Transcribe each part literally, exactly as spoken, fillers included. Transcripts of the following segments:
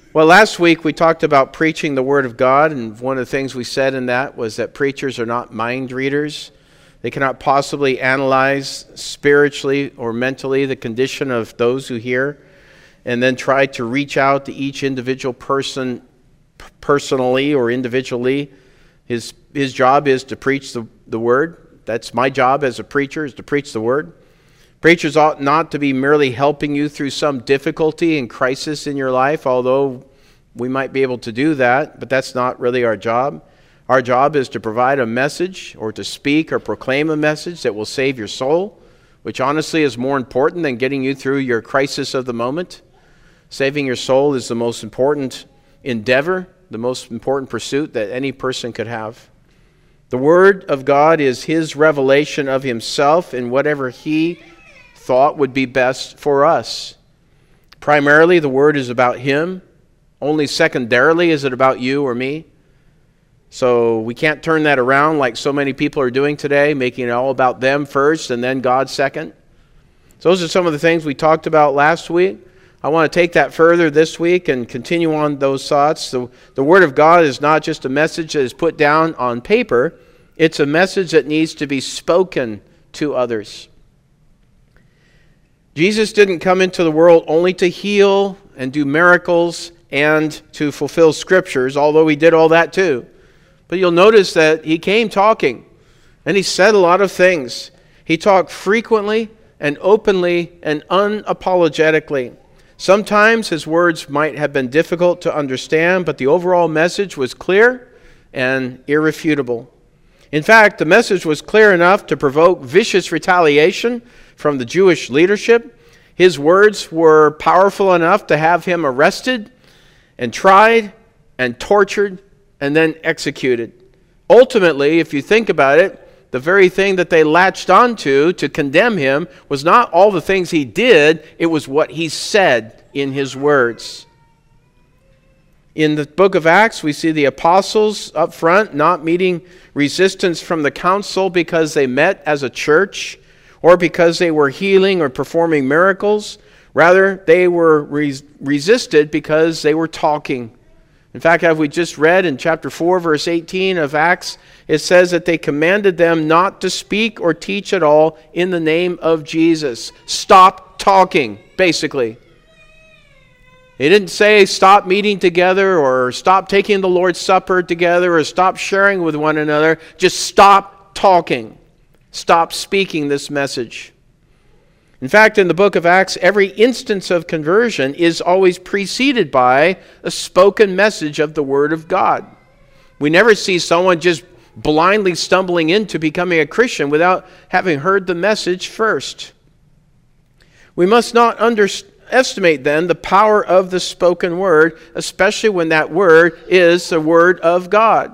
Well, last week we talked about preaching the Word of God, and one of the things we said in that was that preachers are not mind readers. They cannot possibly analyze spiritually or mentally the condition of those who hear and then try to reach out to each individual person personally or individually. His, his job is to preach the, the Word. That's my job as a preacher, is to preach the Word. Preachers ought not to be merely helping you through some difficulty and crisis in your life, although we might be able to do that, but that's not really our job. Our job is to provide a message or to speak or proclaim a message that will save your soul, which honestly is more important than getting you through your crisis of the moment. Saving your soul is the most important endeavor, the most important pursuit that any person could have. The Word of God is His revelation of Himself in whatever He thought would be best for us. Primarily, the Word is about Him. Only secondarily is it about you or me. So we can't turn that around like so many people are doing today, making it all about them first and then God second. So those are some of the things we talked about last week. I want to take that further this week and continue on those thoughts. The, the Word of God is not just a message that is put down on paper. It's a message that needs to be spoken to others. Jesus didn't come into the world only to heal and do miracles and to fulfill Scriptures, although He did all that too. But you'll notice that He came talking, and He said a lot of things. He talked frequently and openly and unapologetically. Sometimes His words might have been difficult to understand, but the overall message was clear and irrefutable. In fact, the message was clear enough to provoke vicious retaliation from the Jewish leadership. His words were powerful enough to have Him arrested and tried and tortured and then executed. Ultimately, if you think about it, the very thing that they latched onto to condemn Him was not all the things He did, it was what He said in His words. In the book of Acts, we see the apostles up front not meeting resistance from the council because they met as a church or because they were healing or performing miracles. Rather, they were res- resisted because they were talking. In fact, as we just read in chapter four, verse eighteen of Acts, it says that they commanded them not to speak or teach at all in the name of Jesus. Stop talking, basically. They didn't say stop meeting together or stop taking the Lord's Supper together or stop sharing with one another. Just stop talking. Stop speaking this message. In fact, in the book of Acts, every instance of conversion is always preceded by a spoken message of the Word of God. We never see someone just blindly stumbling into becoming a Christian without having heard the message first. We must not underestimate then the power of the spoken word, especially when that word is the Word of God.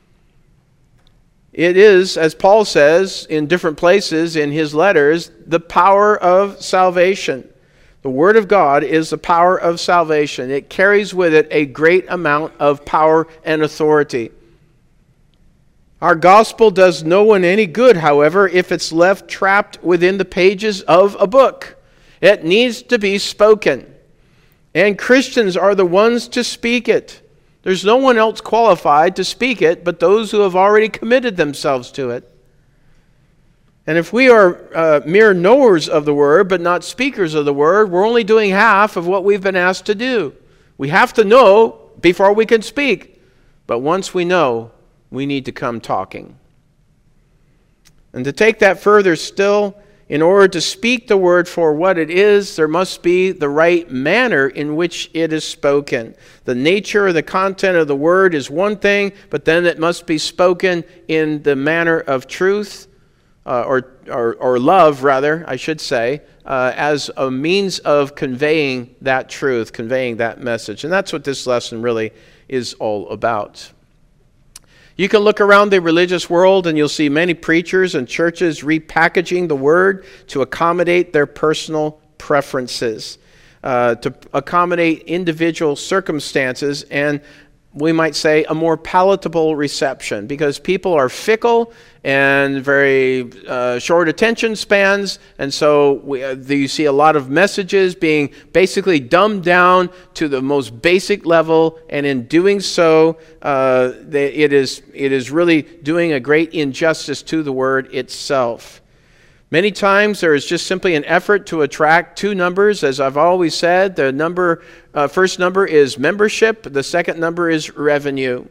It is, as Paul says in different places in his letters, the power of salvation. The Word of God is the power of salvation. It carries with it a great amount of power and authority. Our gospel does no one any good, however, if it's left trapped within the pages of a book. It needs to be spoken. And Christians are the ones to speak it. There's no one else qualified to speak it but those who have already committed themselves to it. And if we are uh, mere knowers of the Word but not speakers of the Word, we're only doing half of what we've been asked to do. We have to know before we can speak. But once we know, we need to come talking. And to take that further still, in order to speak the Word for what it is, there must be the right manner in which it is spoken. The nature or the content of the Word is one thing, but then it must be spoken in the manner of truth, uh, or, or, or love, rather, I should say, uh, as a means of conveying that truth, conveying that message. And that's what this lesson really is all about. You can look around the religious world and you'll see many preachers and churches repackaging the Word to accommodate their personal preferences, uh, to accommodate individual circumstances, and we might say, a more palatable reception, because people are fickle and very uh, short attention spans, and so we, uh, you see a lot of messages being basically dumbed down to the most basic level, and in doing so, uh, they, it is it is really doing a great injustice to the word itself. Many times there is just simply an effort to attract two numbers. As I've always said, the number, uh, first number is membership. The second number is revenue.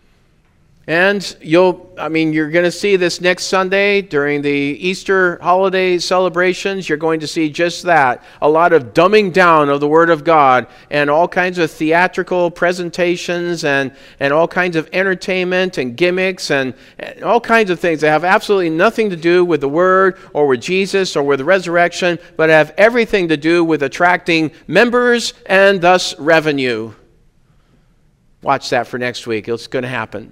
And you'll, I mean, you're going to see this next Sunday during the Easter holiday celebrations. You're going to see just that. A lot of dumbing down of the Word of God and all kinds of theatrical presentations and, and all kinds of entertainment and gimmicks and, and all kinds of things that have absolutely nothing to do with the Word or with Jesus or with the resurrection, but have everything to do with attracting members and thus revenue. Watch that for next week. It's going to happen.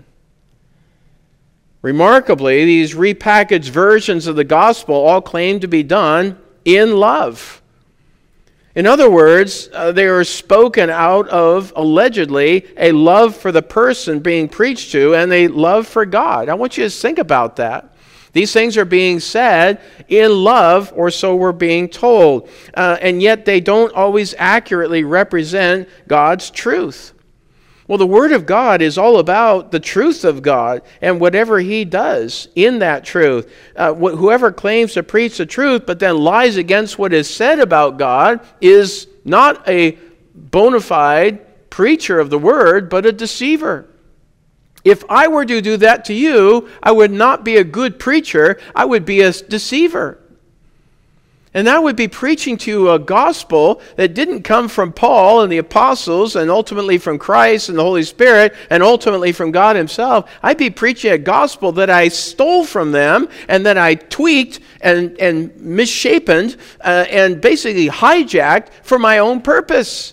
Remarkably, these repackaged versions of the gospel all claim to be done in love. In other words, uh, they are spoken out of, allegedly, a love for the person being preached to and a love for God. I want you to think about that. These things are being said in love, or so we're being told, uh, and yet they don't always accurately represent God's truth. Well, the Word of God is all about the truth of God and whatever He does in that truth. Uh, wh- whoever claims to preach the truth but then lies against what is said about God is not a bona fide preacher of the Word, but a deceiver. If I were to do that to you, I would not be a good preacher. I would be a deceiver. And that would be preaching to you a gospel that didn't come from Paul and the apostles and ultimately from Christ and the Holy Spirit and ultimately from God Himself. I'd be preaching a gospel that I stole from them and that I tweaked and, and misshapen uh, and basically hijacked for my own purpose.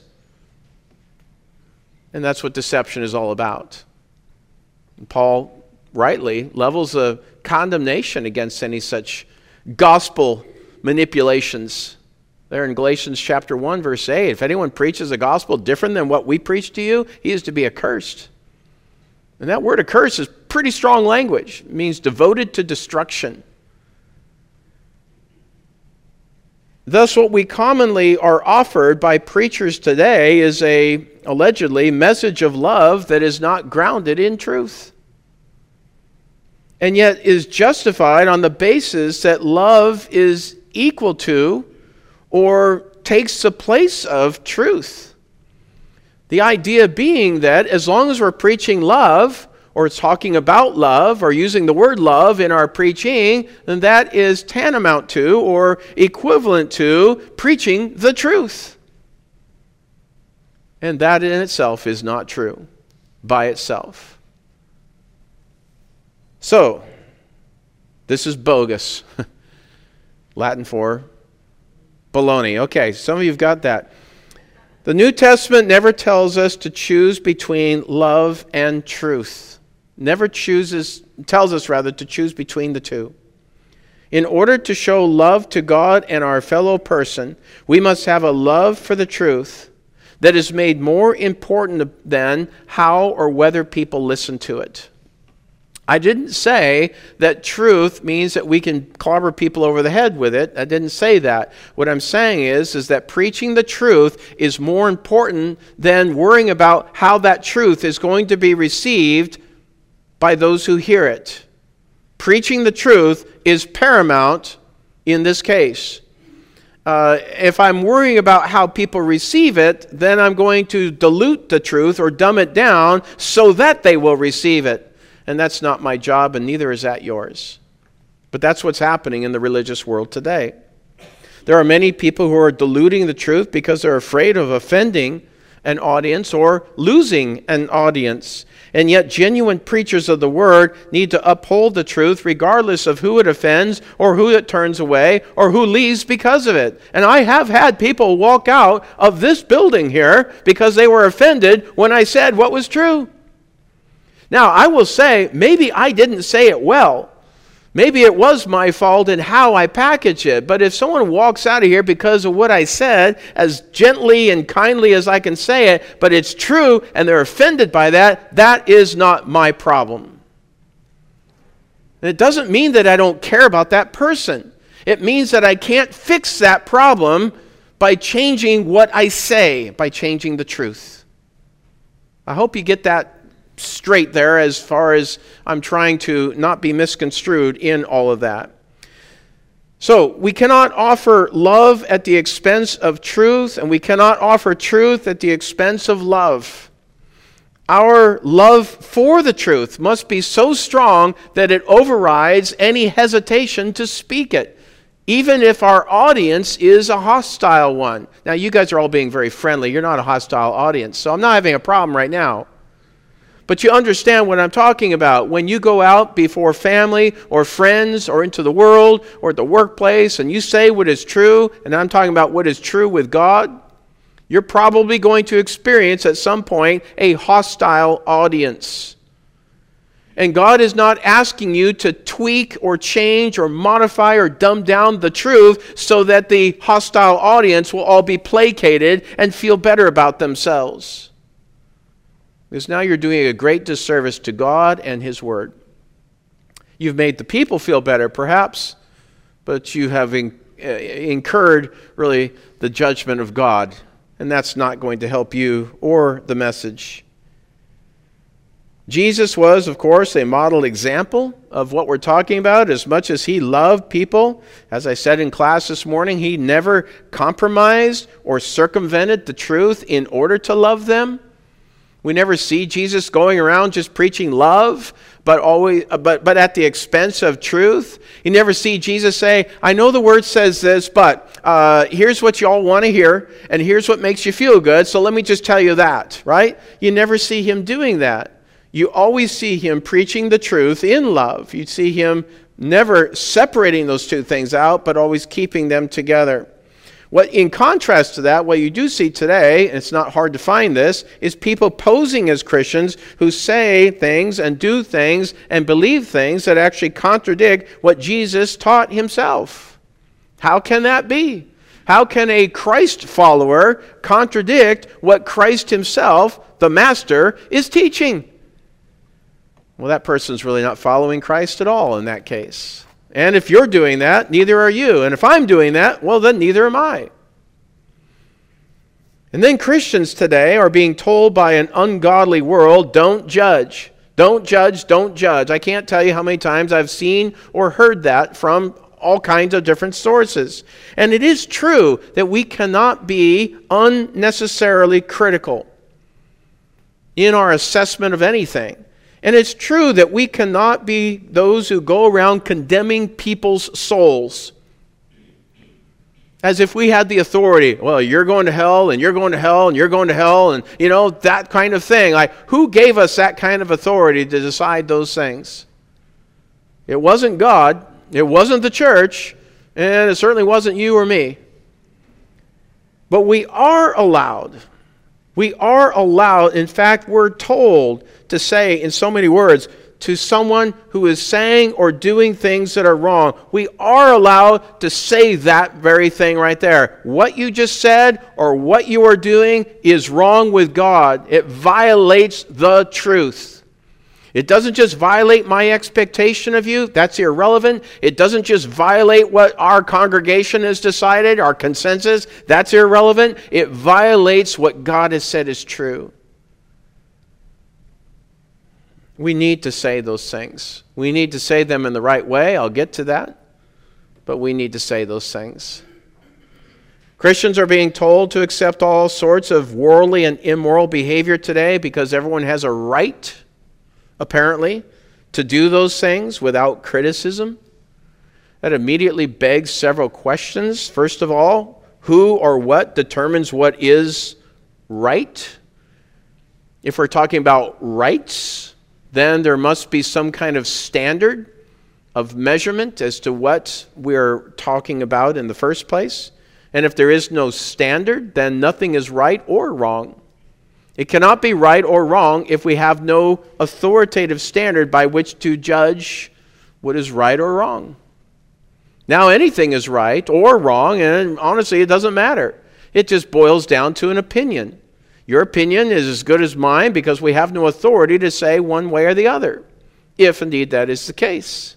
And that's what deception is all about. And Paul rightly levels a condemnation against any such gospel manipulations. There in Galatians chapter one, verse eight, if anyone preaches a gospel different than what we preach to you, he is to be accursed. And that word accursed is pretty strong language. It means devoted to destruction. Thus, what we commonly are offered by preachers today is a, allegedly, message of love that is not grounded in truth, and yet is justified on the basis that love is equal to or takes the place of truth. The idea being that as long as we're preaching love or talking about love or using the word love in our preaching, then that is tantamount to or equivalent to preaching the truth. And that in itself is not true by itself. So, this is bogus. Latin for baloney. Okay, some of you have got that. The New Testament never tells us to choose between love and truth. Never chooses, tells us rather to choose between the two. In order to show love to God and our fellow person, we must have a love for the truth that is made more important than how or whether people listen to it. I didn't say that truth means that we can clobber people over the head with it. I didn't say that. What I'm saying is, is that preaching the truth is more important than worrying about how that truth is going to be received by those who hear it. Preaching the truth is paramount in this case. Uh, if I'm worrying about how people receive it, then I'm going to dilute the truth or dumb it down so that they will receive it. And that's not my job, and neither is that yours. But that's what's happening in the religious world today. There are many people who are diluting the truth because they're afraid of offending an audience or losing an audience. And yet genuine preachers of the word need to uphold the truth regardless of who it offends or who it turns away or who leaves because of it. And I have had people walk out of this building here because they were offended when I said what was true. Now, I will say, maybe I didn't say it well, Maybe it was my fault in how I package it, but if someone walks out of here because of what I said, as gently and kindly as I can say it, but it's true and they're offended by that, that is not my problem. And it doesn't mean that I don't care about that person. It means that I can't fix that problem by changing what I say, by changing the truth. I hope you get that straight there as far as I'm trying to not be misconstrued in all of that. So we cannot offer love at the expense of truth, and we cannot offer truth at the expense of love. Our love for the truth must be so strong that it overrides any hesitation to speak it, even if our audience is a hostile one. Now, you guys are all being very friendly. You're not a hostile audience, so I'm not having a problem right now. But you understand what I'm talking about. When you go out before family or friends or into the world or at the workplace and you say what is true, and I'm talking about what is true with God, you're probably going to experience at some point a hostile audience. And God is not asking you to tweak or change or modify or dumb down the truth so that the hostile audience will all be placated and feel better about themselves. Because now you're doing a great disservice to God and His Word. You've made the people feel better, perhaps, but you have in, uh, incurred, really, the judgment of God. And that's not going to help you or the message. Jesus was, of course, a model example of what we're talking about. As much as He loved people, as I said in class this morning, He never compromised or circumvented the truth in order to love them. We never see Jesus going around just preaching love, but always, but, but at the expense of truth. You never see Jesus say, I know the Word says this, but uh, here's what you all want to hear, and here's what makes you feel good, so let me just tell you that, right? You never see Him doing that. You always see Him preaching the truth in love. You see Him never separating those two things out, but always keeping them together. What, in contrast to that, what you do see today, and it's not hard to find this, is people posing as Christians who say things and do things and believe things that actually contradict what Jesus taught Himself. How can that be? How can a Christ follower contradict what Christ Himself, the Master, is teaching? Well, that person's really not following Christ at all in that case. And if you're doing that, neither are you. And if I'm doing that, well, then neither am I. And then Christians today are being told by an ungodly world, don't judge. Don't judge, don't judge. I can't tell you how many times I've seen or heard that from all kinds of different sources. And it is true that we cannot be unnecessarily critical in our assessment of anything. And it's true that we cannot be those who go around condemning people's souls as if we had the authority. Well, you're going to hell, and you're going to hell, and you're going to hell, and, you know, that kind of thing. Like, who gave us that kind of authority to decide those things? It wasn't God, it wasn't the church, and it certainly wasn't you or me. But we are allowed We are allowed, in fact, we're told to say in so many words, to someone who is saying or doing things that are wrong, we are allowed to say that very thing right there. What you just said or what you are doing is wrong with God. It violates the truth. It doesn't just violate my expectation of you. That's irrelevant. It doesn't just violate what our congregation has decided, our consensus. That's irrelevant. It violates what God has said is true. We need to say those things. We need to say them in the right way. I'll get to that. But we need to say those things. Christians are being told to accept all sorts of worldly and immoral behavior today because everyone has a right, apparently, to do those things without criticism. That immediately begs several questions. First of all, who or what determines what is right? If we're talking about rights, then there must be some kind of standard of measurement as to what we're talking about in the first place. And if there is no standard, then nothing is right or wrong. It cannot be right or wrong if we have no authoritative standard by which to judge what is right or wrong. Now anything is right or wrong, and honestly it doesn't matter. It just boils down to an opinion. Your opinion is as good as mine because we have no authority to say one way or the other, if indeed that is the case.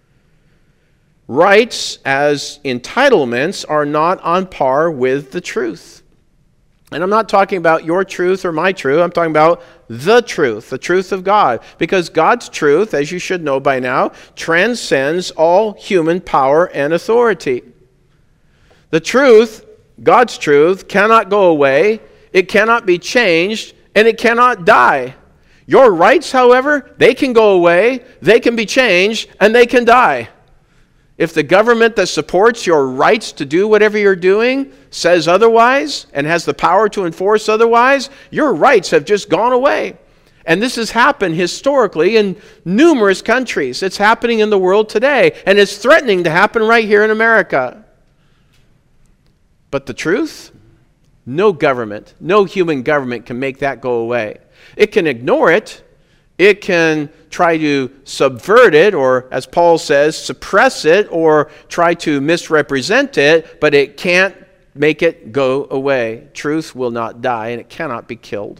Rights as entitlements are not on par with the truth. And I'm not talking about your truth or my truth. I'm talking about the truth, the truth of God. Because God's truth, as you should know by now, transcends all human power and authority. The truth, God's truth, cannot go away, it cannot be changed, and it cannot die. Your rights, however, they can go away, they can be changed, and they can die. If the government that supports your rights to do whatever you're doing says otherwise and has the power to enforce otherwise, your rights have just gone away. And this has happened historically in numerous countries. It's happening in the world today, and it's threatening to happen right here in America. But the truth? No government, no human government can make that go away. It can ignore it. It can try to subvert it, or as Paul says, suppress it, or try to misrepresent it, but it can't make it go away. Truth will not die, and it cannot be killed.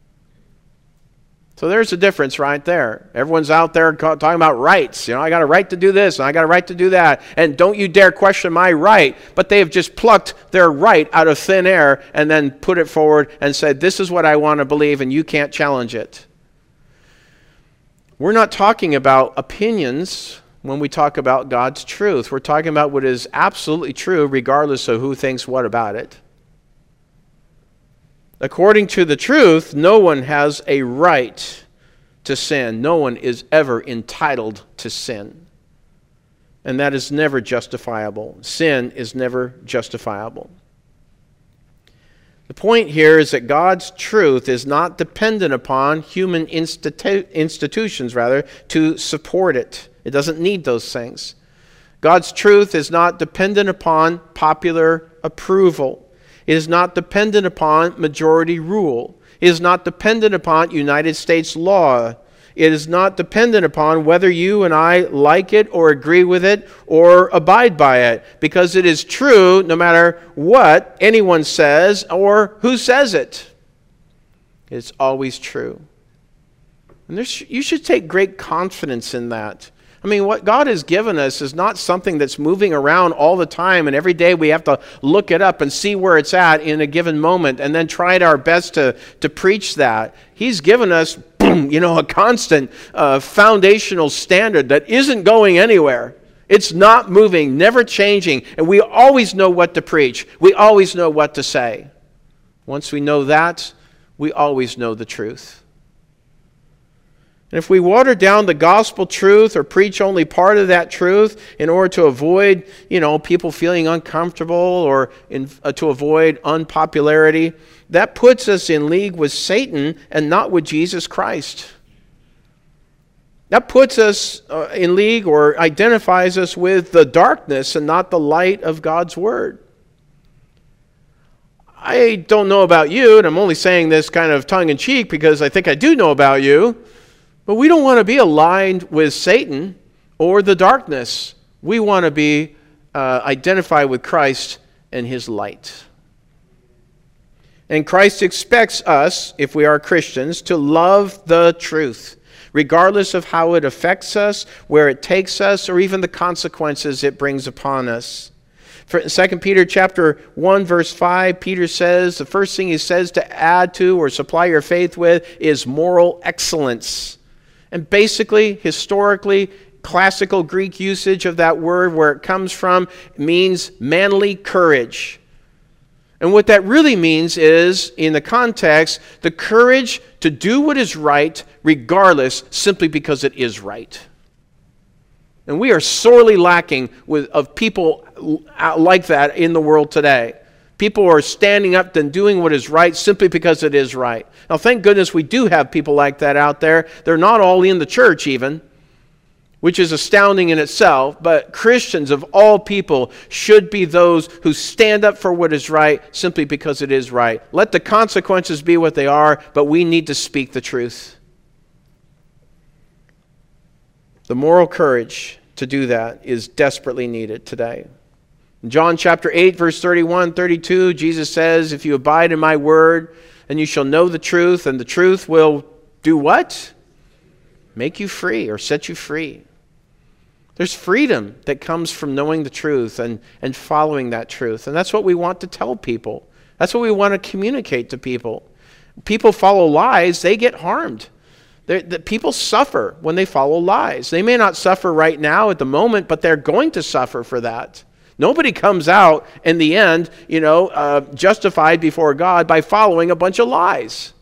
So there's a difference right there. Everyone's out there talking about rights. You know, I got a right to do this, and I got a right to do that, and don't you dare question my right. But they have just plucked their right out of thin air and then put it forward and said, this is what I want to believe, and you can't challenge it. We're not talking about opinions when we talk about God's truth. We're talking about what is absolutely true regardless of who thinks what about it. According to the truth, no one has a right to sin. No one is ever entitled to sin. And that is never justifiable. Sin is never justifiable. The point here is that God's truth is not dependent upon human institu- institutions, rather, to support it. It doesn't need those things. God's truth is not dependent upon popular approval. It is not dependent upon majority rule. It is not dependent upon United States law. It is not dependent upon whether you and I like it or agree with it or abide by it, because it is true no matter what anyone says or who says it. It's always true. And there's, you should take great confidence in that. I mean, what God has given us is not something that's moving around all the time, and every day we have to look it up and see where it's at in a given moment and then try our best to, to preach that. He's given us, boom, you know, a constant uh, foundational standard that isn't going anywhere. It's not moving, never changing, and we always know what to preach. We always know what to say. Once we know that, we always know the truth. And if we water down the gospel truth or preach only part of that truth in order to avoid, you know, people feeling uncomfortable or in, uh, to avoid unpopularity, that puts us in league with Satan and not with Jesus Christ. That puts us uh, in league or identifies us with the darkness and not the light of God's Word. I don't know about you, and I'm only saying this kind of tongue-in-cheek because I think I do know about you, but we don't want to be aligned with Satan or the darkness. We want to be uh, identified with Christ and His light. And Christ expects us, if we are Christians, to love the truth, regardless of how it affects us, where it takes us, or even the consequences it brings upon us. For Second Peter chapter one, verse five, Peter says, the first thing he says to add to or supply your faith with is moral excellence. And basically, historically, classical Greek usage of that word, where it comes from, means manly courage. And what that really means is, in the context, the courage to do what is right regardless, simply because it is right. And we are sorely lacking with, of people like that in the world today. People are standing up and doing what is right simply because it is right. Now, thank goodness we do have people like that out there. They're not all in the church even, which is astounding in itself. But Christians of all people should be those who stand up for what is right simply because it is right. Let the consequences be what they are, but we need to speak the truth. The moral courage to do that is desperately needed today. In John chapter eight, verse thirty-one, thirty-two, Jesus says, if you abide in my word, then you shall know the truth, and the truth will do what? Make you free or set you free. There's freedom that comes from knowing the truth and, and following that truth. And that's what we want to tell people. That's what we want to communicate to people. People follow lies, they get harmed. The people suffer when they follow lies. They may not suffer right now at the moment, but they're going to suffer for that. Nobody comes out in the end, you know, uh, justified before God by following a bunch of lies.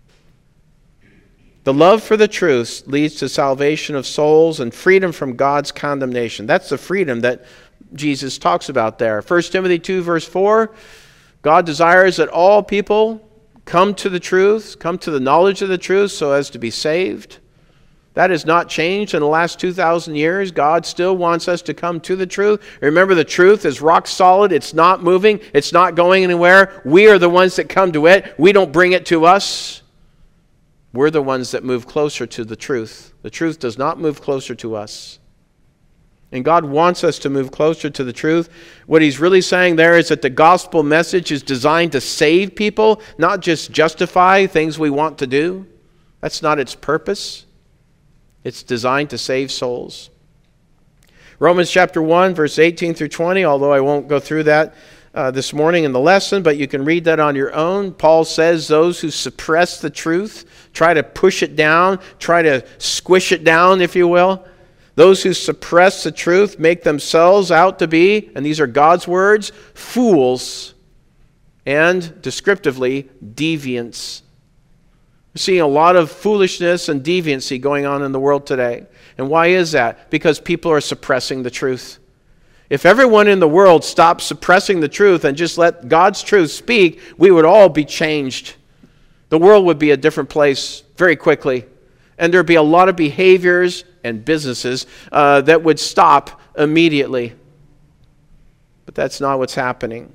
The love for the truth leads to salvation of souls and freedom from God's condemnation. That's the freedom that Jesus talks about there. First Timothy two, verse four, God desires that all people come to the truth, come to the knowledge of the truth so as to be saved. That has not changed in the last two thousand years. God still wants us to come to the truth. Remember, the truth is rock solid. It's not moving. It's not going anywhere. We are the ones that come to it. We don't bring it to us. We're the ones that move closer to the truth. The truth does not move closer to us. And God wants us to move closer to the truth. What he's really saying there is that the gospel message is designed to save people, not just justify things we want to do. That's not its purpose. It's designed to save souls. Romans chapter one, verse eighteen through twenty, although I won't go through that uh, this morning in the lesson, but you can read that on your own. Paul says those who suppress the truth, try to push it down, try to squish it down, if you will, those who suppress the truth make themselves out to be, and these are God's words, fools and, descriptively, deviants. We're seeing a lot of foolishness and deviancy going on in the world today. And why is that? Because people are suppressing the truth. If everyone in the world stopped suppressing the truth and just let God's truth speak, we would all be changed. The world would be a different place very quickly. And there'd be a lot of behaviors and businesses uh, that would stop immediately. But that's not what's happening.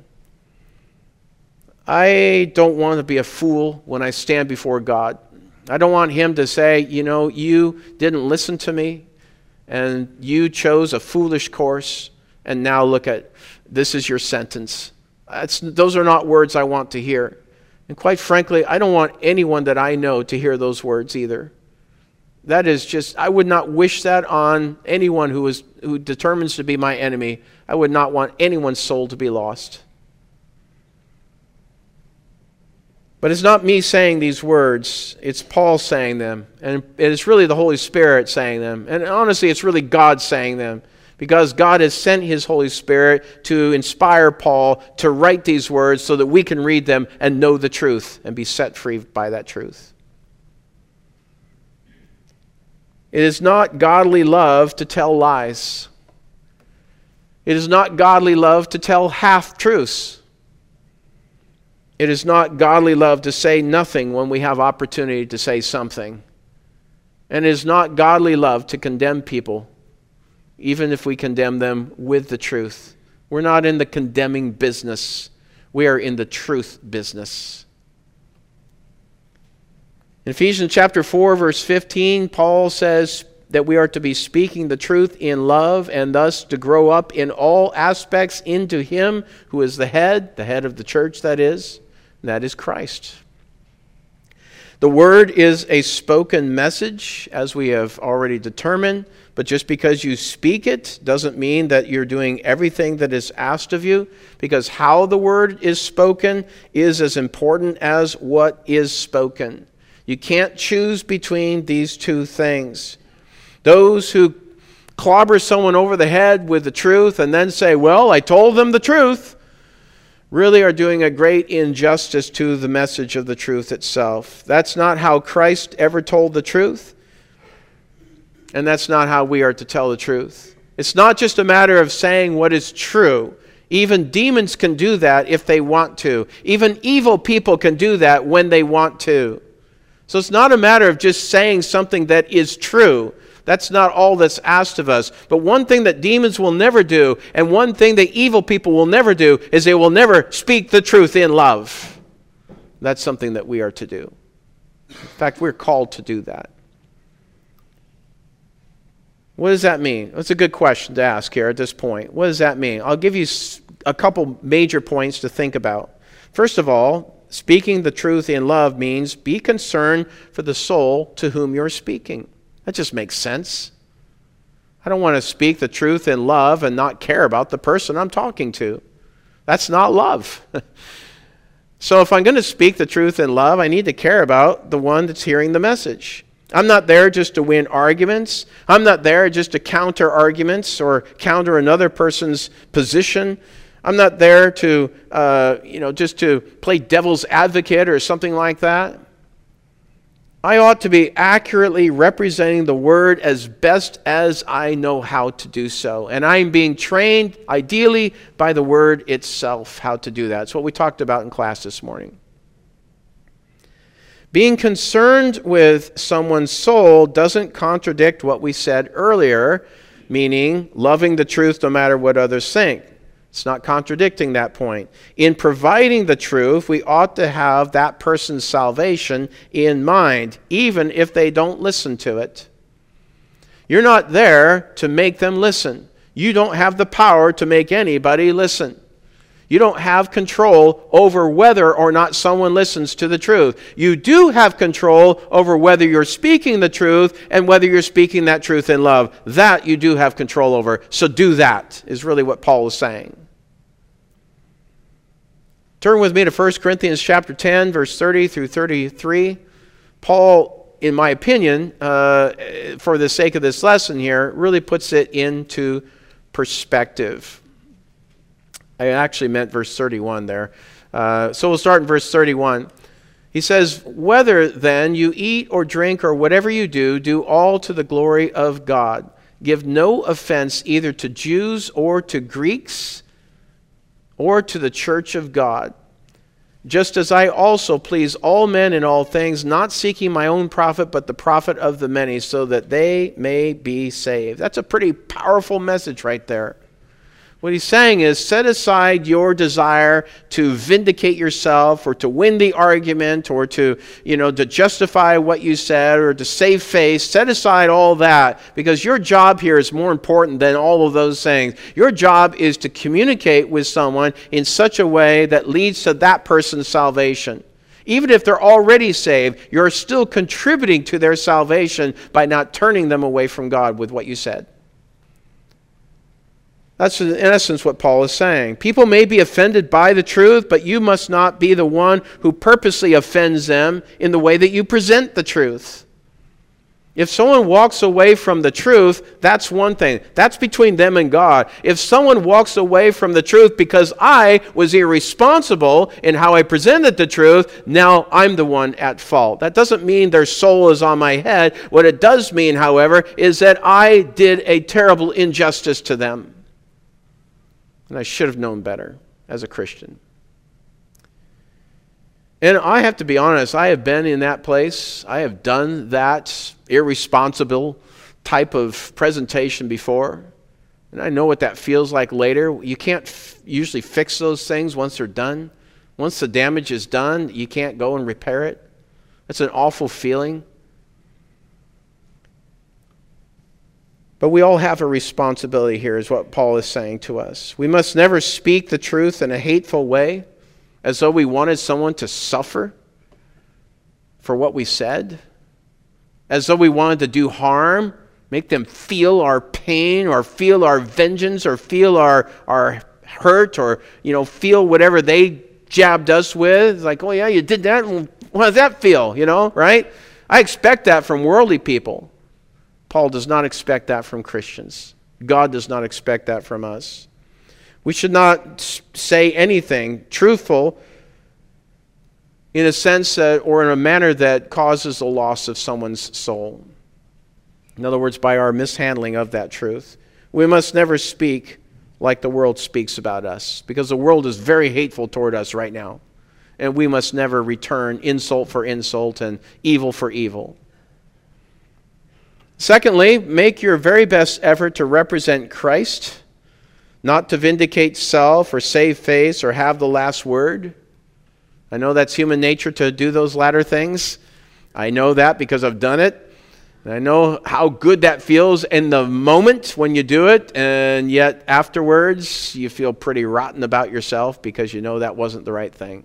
I don't want to be a fool when I stand before God. I don't want him to say, you know, you didn't listen to me and you chose a foolish course and now look at, this is your sentence. That's, those are not words I want to hear. And quite frankly, I don't want anyone that I know to hear those words either. That is just, I would not wish that on anyone who is who determines to be my enemy. I would not want anyone's soul to be lost. But it's not me saying these words, it's Paul saying them. And it's really the Holy Spirit saying them. And honestly, it's really God saying them. Because God has sent his Holy Spirit to inspire Paul to write these words so that we can read them and know the truth and be set free by that truth. It is not godly love to tell lies. It is not godly love to tell half-truths. It is not godly love to say nothing when we have opportunity to say something. And it is not godly love to condemn people, even if we condemn them with the truth. We're not in the condemning business. We are in the truth business. In Ephesians chapter four, verse fifteen, Paul says that we are to be speaking the truth in love and thus to grow up in all aspects into him who is the head, the head of the church, that is, and that is Christ. The word is a spoken message, as we have already determined, but just because you speak it doesn't mean that you're doing everything that is asked of you, because how the word is spoken is as important as what is spoken. You can't choose between these two things. Those who clobber someone over the head with the truth and then say, well, I told them the truth, really are doing a great injustice to the message of the truth itself. That's not how Christ ever told the truth, and that's not how we are to tell the truth. It's not just a matter of saying what is true. Even demons can do that if they want to. Even evil people can do that when they want to. So it's not a matter of just saying something that is true. That's not all that's asked of us. But one thing that demons will never do, and one thing that evil people will never do, is they will never speak the truth in love. That's something that we are to do. In fact, we're called to do that. What does that mean? That's a good question to ask here at this point. What does that mean? I'll give you a couple major points to think about. First of all, speaking the truth in love means be concerned for the soul to whom you're speaking. That just makes sense. I don't want to speak the truth in love and not care about the person I'm talking to. That's not love. So if I'm going to speak the truth in love, I need to care about the one that's hearing the message. I'm not there just to win arguments. I'm not there just to counter arguments or counter another person's position. I'm not there to, uh, you know, just to play devil's advocate or something like that. I ought to be accurately representing the word as best as I know how to do so. And I'm being trained, ideally, by the word itself, how to do that. That's what we talked about in class this morning. Being concerned with someone's soul doesn't contradict what we said earlier, meaning loving the truth no matter what others think. It's not contradicting that point. In providing the truth, we ought to have that person's salvation in mind, even if they don't listen to it. You're not there to make them listen. You don't have the power to make anybody listen. You don't have control over whether or not someone listens to the truth. You do have control over whether you're speaking the truth and whether you're speaking that truth in love. That you do have control over. So do that, is really what Paul is saying. Turn with me to First Corinthians chapter ten, verse thirty through thirty-three. Paul, in my opinion, uh, for the sake of this lesson here, really puts it into perspective. I actually meant verse thirty-one there. Uh, so we'll start in verse thirty-one. He says, "Whether then you eat or drink or whatever you do, do all to the glory of God. Give no offense either to Jews or to Greeks or to the church of God. Just as I also please all men in all things, not seeking my own profit, but the profit of the many, so that they may be saved." That's a pretty powerful message right there. What he's saying is, set aside your desire to vindicate yourself or to win the argument or to, you know, to justify what you said or to save face. Set aside all that, because your job here is more important than all of those things. Your job is to communicate with someone in such a way that leads to that person's salvation. Even if they're already saved, you're still contributing to their salvation by not turning them away from God with what you said. That's in essence what Paul is saying. People may be offended by the truth, but you must not be the one who purposely offends them in the way that you present the truth. If someone walks away from the truth, that's one thing. That's between them and God. If someone walks away from the truth because I was irresponsible in how I presented the truth, now I'm the one at fault. That doesn't mean their soul is on my head. What it does mean, however, is that I did a terrible injustice to them. And I should have known better as a Christian. And I have to be honest, I have been in that place. I have done that irresponsible type of presentation before. And I know what that feels like later. You can't f- usually fix those things once they're done. Once the damage is done, you can't go and repair it. It's an awful feeling. But we all have a responsibility here, is what Paul is saying to us. We must never speak the truth in a hateful way, as though we wanted someone to suffer for what we said, as though we wanted to do harm, make them feel our pain or feel our vengeance or feel our, our hurt or, you know, feel whatever they jabbed us with. It's like, oh yeah, you did that? How does that feel? You know, right? I expect that from worldly people. Paul does not expect that from Christians. God does not expect that from us. We should not say anything truthful in a sense that, or in a manner that causes the loss of someone's soul. In other words, by our mishandling of that truth. We must never speak like the world speaks about us, because the world is very hateful toward us right now. And we must never return insult for insult and evil for evil. Secondly, make your very best effort to represent Christ, not to vindicate self or save face or have the last word. I know that's human nature to do those latter things. I know that because I've done it. And I know how good that feels in the moment when you do it, and yet afterwards you feel pretty rotten about yourself because you know that wasn't the right thing.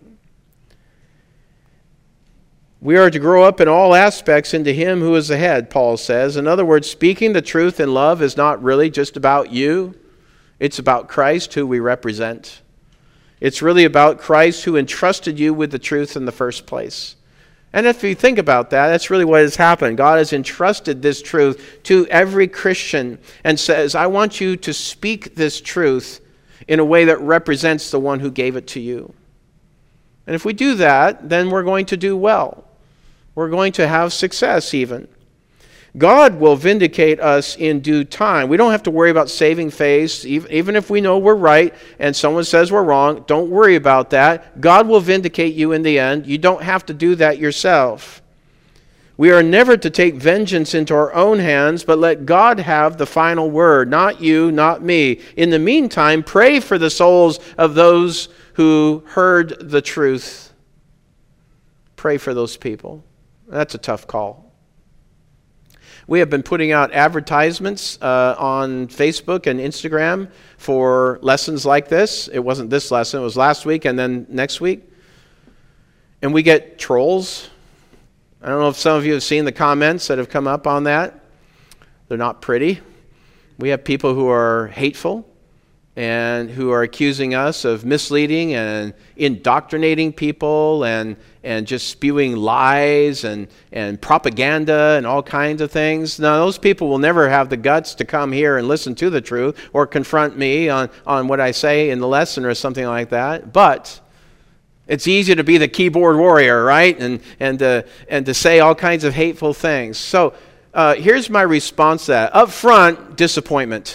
We are to grow up in all aspects into Him who is the head, Paul says. In other words, speaking the truth in love is not really just about you. It's about Christ, who we represent. It's really about Christ who entrusted you with the truth in the first place. And if you think about that, that's really what has happened. God has entrusted this truth to every Christian and says, I want you to speak this truth in a way that represents the one who gave it to you. And if we do that, then we're going to do well. We're going to have success even. God will vindicate us in due time. We don't have to worry about saving face. Even if we know we're right and someone says we're wrong, don't worry about that. God will vindicate you in the end. You don't have to do that yourself. We are never to take vengeance into our own hands, but let God have the final word. Not you, not me. In the meantime, pray for the souls of those who heard the truth. Pray for those people. That's a tough call. We have been putting out advertisements uh, on Facebook and Instagram for lessons like this. It wasn't this lesson, it was last week and then next week. And we get trolls. I don't know if some of you have seen the comments that have come up on that. They're not pretty. We have people who are hateful and who are accusing us of misleading and indoctrinating people and and just spewing lies and, and propaganda and all kinds of things. Now, those people will never have the guts to come here and listen to the truth or confront me on, on what I say in the lesson or something like that. But it's easy to be the keyboard warrior, right? And, and, to, and to say all kinds of hateful things. So uh, here's my response to that. Up front, disappointment.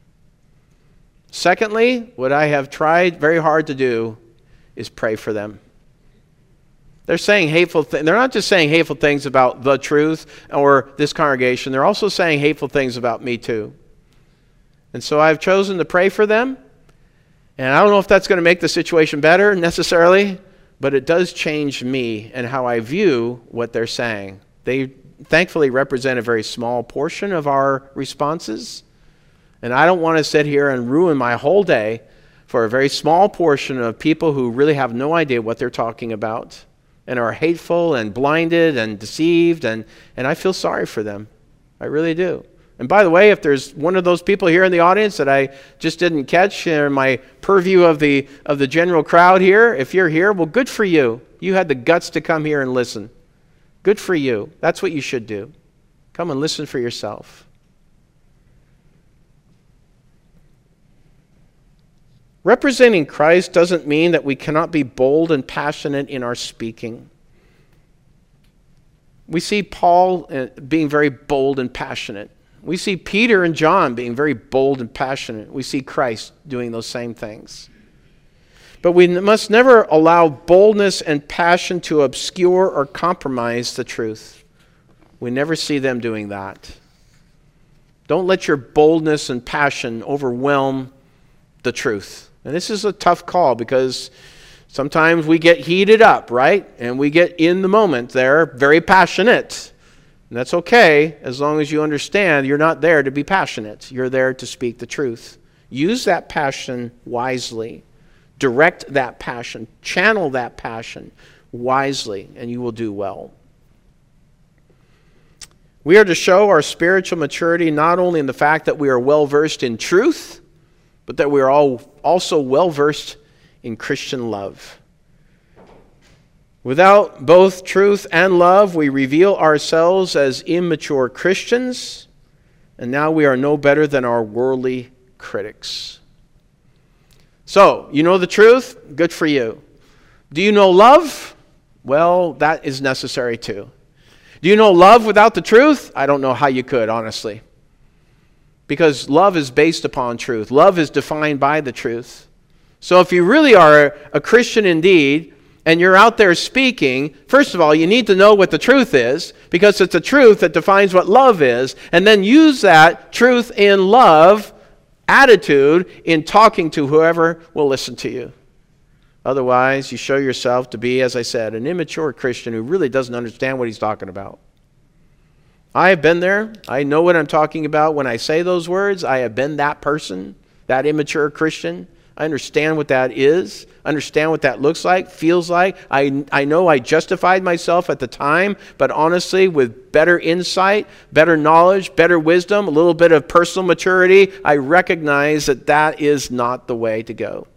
Secondly, what I have tried very hard to do is pray for them. They're saying hateful things. They're not just saying hateful things about the truth or this congregation. They're also saying hateful things about me too. And so I've chosen to pray for them. And I don't know if that's going to make the situation better necessarily, but it does change me and how I view what they're saying. They thankfully represent a very small portion of our responses. And I don't want to sit here and ruin my whole day for a very small portion of people who really have no idea what they're talking about and are hateful and blinded and deceived, and, and I feel sorry for them. I really do. And by the way, if there's one of those people here in the audience that I just didn't catch in my purview of the of the general crowd here, if you're here, well, good for you. You had the guts to come here and listen. Good for you. That's what you should do. Come and listen for yourself. Representing Christ doesn't mean that we cannot be bold and passionate in our speaking. We see Paul being very bold and passionate. We see Peter and John being very bold and passionate. We see Christ doing those same things. But we must never allow boldness and passion to obscure or compromise the truth. We never see them doing that. Don't let your boldness and passion overwhelm the truth. And this is a tough call because sometimes we get heated up, right? And we get in the moment there, very passionate. And that's okay as long as you understand you're not there to be passionate. You're there to speak the truth. Use that passion wisely. Direct that passion. Channel that passion wisely, and you will do well. We are to show our spiritual maturity not only in the fact that we are well-versed in truth, but that we are all also well-versed in Christian love. Without both truth and love, we reveal ourselves as immature Christians, and now we are no better than our worldly critics. So, you know the truth? Good for you. Do you know love? Well, that is necessary too. Do you know love without the truth? I don't know how you could, honestly. Because love is based upon truth. Love is defined by the truth. So if you really are a Christian indeed, and you're out there speaking, first of all, you need to know what the truth is, because it's the truth that defines what love is, and then use that truth in love attitude in talking to whoever will listen to you. Otherwise, you show yourself to be, as I said, an immature Christian who really doesn't understand what he's talking about. I have been there. I know what I'm talking about when I say those words. I have been that person, that immature Christian. I understand what that is. I understand what that looks like, feels like. I, I know I justified myself at the time, but honestly, with better insight, better knowledge, better wisdom, a little bit of personal maturity, I recognize that that is not the way to go.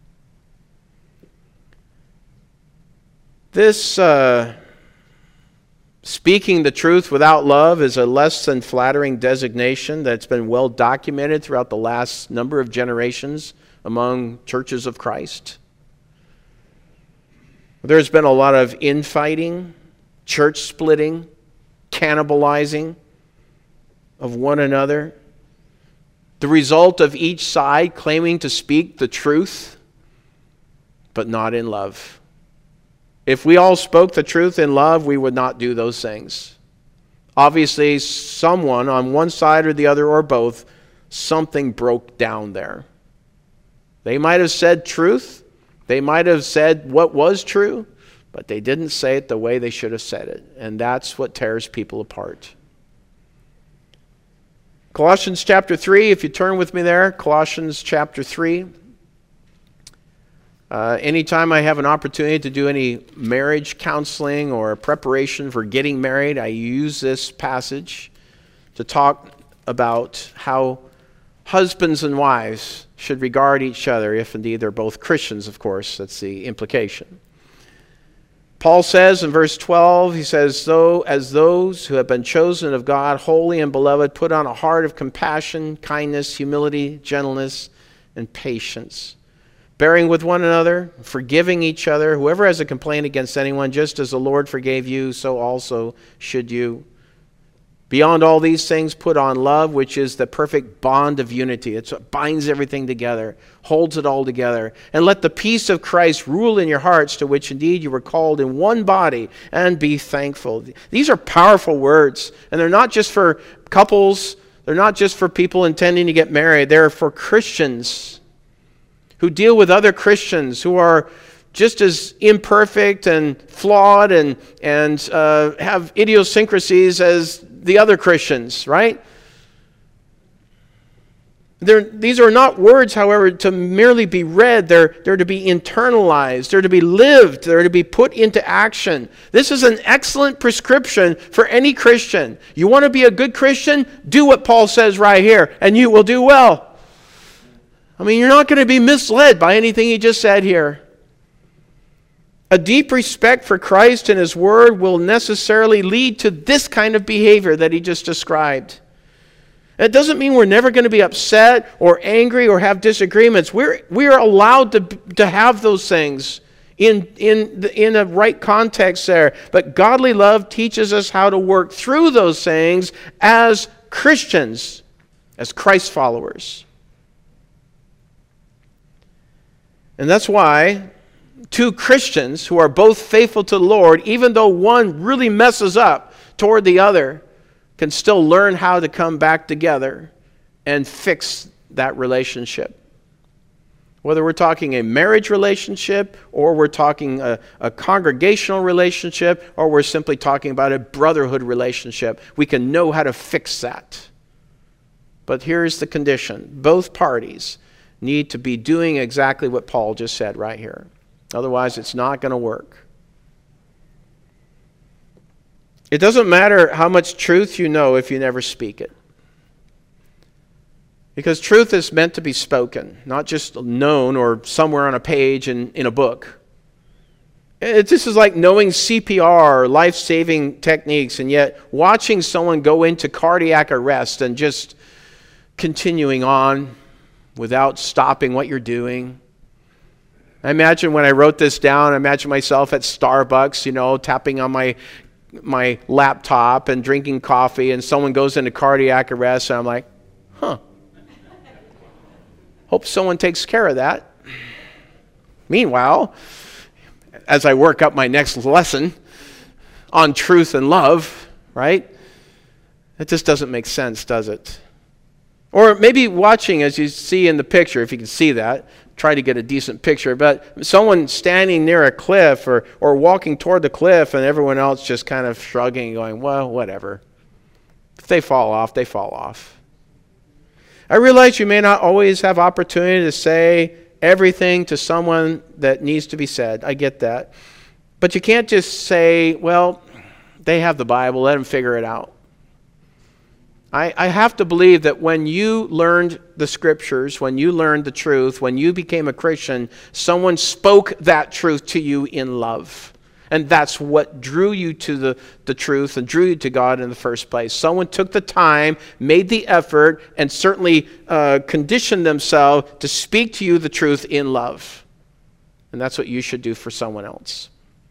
This uh, speaking the truth without love is a less than flattering designation that's been well documented throughout the last number of generations among churches of Christ. There's been a lot of infighting, church splitting, cannibalizing of one another. The result of each side claiming to speak the truth, but not in love. If we all spoke the truth in love, we would not do those things. Obviously, someone on one side or the other or both, something broke down there. They might have said truth. They might have said what was true, but they didn't say it the way they should have said it. And that's what tears people apart. Colossians chapter three, if you turn with me there, Colossians chapter three. Uh, anytime I have an opportunity to do any marriage counseling or preparation for getting married, I use this passage to talk about how husbands and wives should regard each other, if indeed they're both Christians, of course. That's the implication. Paul says in verse twelve, he says, "So as those who have been chosen of God, holy and beloved, put on a heart of compassion, kindness, humility, gentleness, and patience, bearing with one another, forgiving each other. Whoever has a complaint against anyone, just as the Lord forgave you, so also should you. Beyond all these things, put on love, which is the perfect bond of unity." It's what binds everything together, holds it all together. "And let the peace of Christ rule in your hearts, to which indeed you were called in one body, and be thankful." These are powerful words, and they're not just for couples. They're not just for people intending to get married. They're for Christians who deal with other Christians who are just as imperfect and flawed and, and uh, have idiosyncrasies as the other Christians, right? They're, these are not words, however, to merely be read. They're, they're to be internalized. They're to be lived. They're to be put into action. This is an excellent prescription for any Christian. You want to be a good Christian? Do what Paul says right here, and you will do well. I mean, you're not going to be misled by anything he just said here. A deep respect for Christ and His Word will necessarily lead to this kind of behavior that he just described. It doesn't mean we're never going to be upset or angry or have disagreements. We're, we're allowed to, to have those things in, in, the, in a right context there. But godly love teaches us how to work through those things as Christians, as Christ followers. And that's why two Christians who are both faithful to the Lord, even though one really messes up toward the other, can still learn how to come back together and fix that relationship. Whether we're talking a marriage relationship, or we're talking a, a congregational relationship, or we're simply talking about a brotherhood relationship, we can know how to fix that. But here's the condition. Both parties need to be doing exactly what Paul just said right here. Otherwise, it's not going to work. It doesn't matter how much truth you know if you never speak it. Because truth is meant to be spoken, not just known or somewhere on a page in, in a book. It, this is like knowing C P R or life-saving techniques, and yet watching someone go into cardiac arrest and just continuing on without stopping what you're doing. I imagine when I wrote this down, I imagine myself at Starbucks, you know, tapping on my my laptop and drinking coffee, and someone goes into cardiac arrest, and I'm like, huh. Hope someone takes care of that. Meanwhile, as I work up my next lesson on truth and love, right? It just doesn't make sense, does it? Or maybe watching, as you see in the picture, if you can see that, try to get a decent picture, but someone standing near a cliff or, or walking toward the cliff, and everyone else just kind of shrugging, going, well, whatever. If they fall off, they fall off. I realize you may not always have opportunity to say everything to someone that needs to be said. I get that. But you can't just say, well, they have the Bible, let them figure it out. I, I have to believe that when you learned the Scriptures, when you learned the truth, when you became a Christian, someone spoke that truth to you in love. And that's what drew you to the, the truth and drew you to God in the first place. Someone took the time, made the effort, and certainly uh, conditioned themselves to speak to you the truth in love. And that's what you should do for someone else.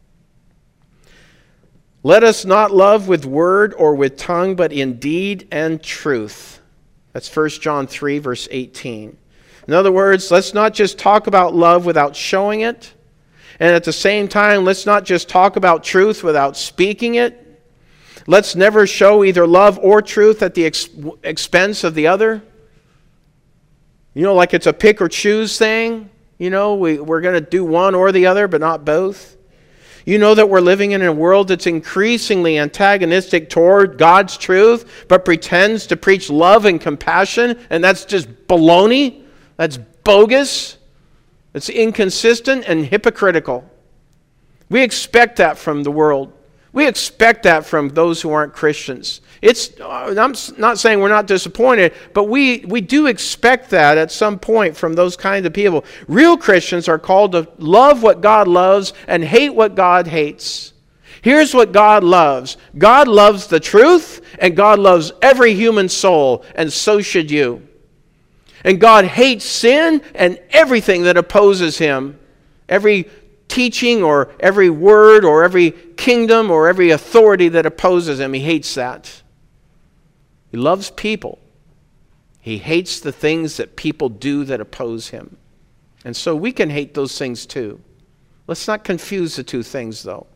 Let us not love with word or with tongue, but in deed and truth. That's First John three, verse eighteen. In other words, let's not just talk about love without showing it. And at the same time, let's not just talk about truth without speaking it. Let's never show either love or truth at the ex- expense of the other. You know, like it's a pick or choose thing. You know, we, we're going to do one or the other, but not both. You know that we're living in a world that's increasingly antagonistic toward God's truth, but pretends to preach love and compassion, and that's just baloney. That's bogus. It's inconsistent and hypocritical. We expect that from the world. We expect that from those who aren't Christians. It's, I'm not saying we're not disappointed, but we, we do expect that at some point from those kinds of people. Real Christians are called to love what God loves and hate what God hates. Here's what God loves. God loves the truth, and God loves every human soul, and so should you. And God hates sin and everything that opposes Him. Every teaching or every word or every kingdom or every authority that opposes Him. He hates that. He loves people. He hates the things that people do that oppose Him. And so we can hate those things too. Let's not confuse the two things though.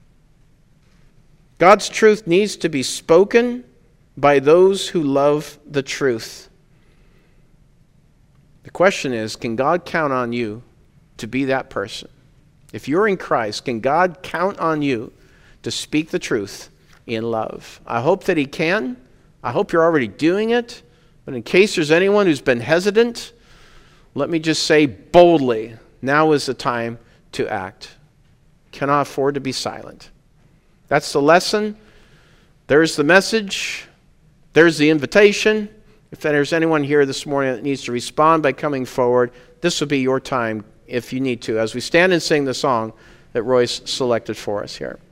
God's truth needs to be spoken by those who love the truth. The question is, can God count on you to be that person? If you're in Christ, can God count on you to speak the truth in love? I hope that He can. I hope you're already doing it. But in case there's anyone who's been hesitant, let me just say boldly, now is the time to act. Cannot afford to be silent. That's the lesson. There's the message. There's the invitation. If there's anyone here this morning that needs to respond by coming forward, this will be your time if you need to, as we stand and sing the song that Royce selected for us here.